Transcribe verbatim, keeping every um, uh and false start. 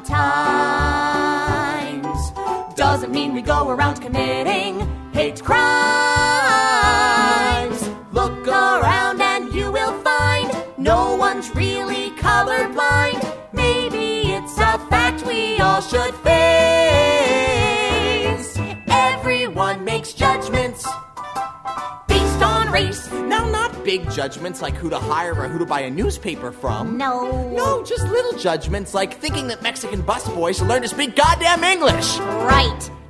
sometimes doesn't mean we go around committing hate crimes. Look around and you will find no one's really colorblind. Maybe it's a fact we all should face. Everyone makes judgments based on race. Now, not big judgments like who to hire or who to buy a newspaper from. No. No, just little judgments like thinking that Mexican busboys should learn to speak goddamn English. Right.